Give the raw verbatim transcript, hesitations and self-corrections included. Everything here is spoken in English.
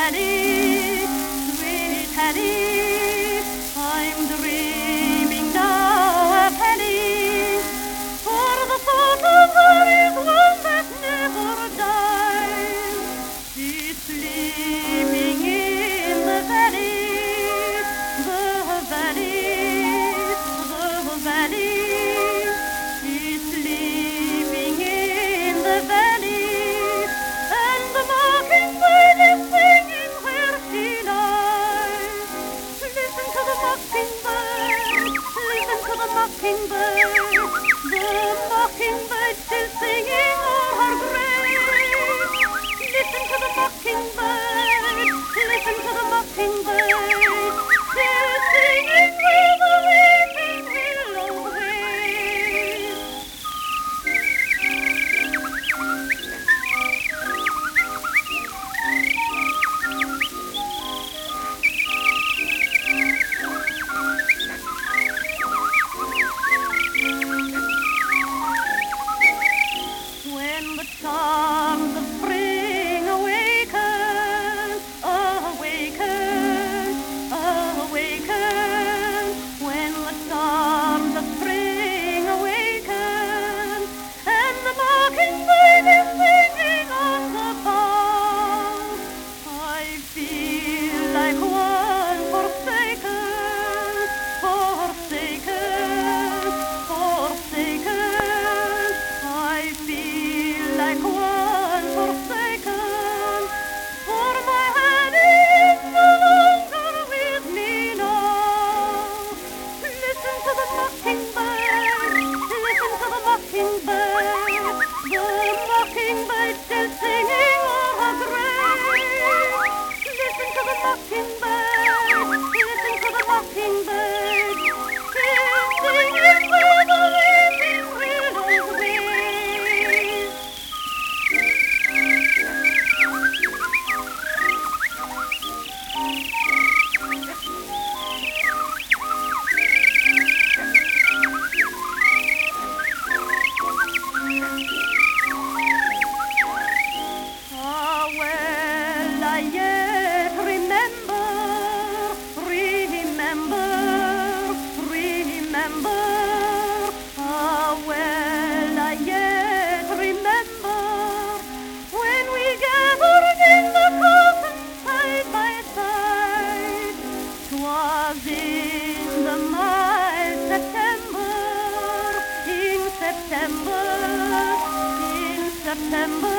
Hattie, sweet Hattie, I'm dreaming now of Hattie, for the thought of her is one that never dies. She's sleeping in the valley, the valley, the valley. She's sleeping in the valley, and the mockingbird is singing where she lies. Listen to the mockingbird, listen to the mockingbird. The mockingbird still singing o'er her grave. Listen to the mockingbird, listen to the mockingbird, still singing where the weeping willow waves. When the charms of spring awaken, awaken, awaken. When the charms of spring awaken, and the mockingbird is singing on the bough, I feel like one forsaken, forsaken, forsaken. I feel like one forsaken, for my Hattie is no longer with me now. Listen to the mockingbird, listen to the mockingbird, the mockingbird still singing o'er her grave. Listen to the mockingbird, listen to the mockingbird, still singing where the weeping willows wave. Ah, well, I yet remember, remember, remember. Ah, well, I yet remember when we gathered in the coffin side by side. 'Twas in the mild September, in September, in September.